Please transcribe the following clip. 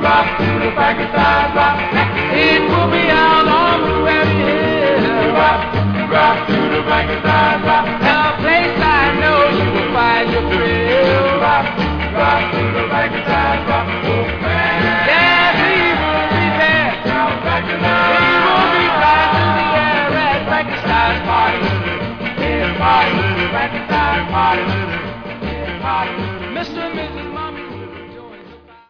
rock to the Frankenstein rock. It put me out on the heavy hill. Rock to the Frankenstein.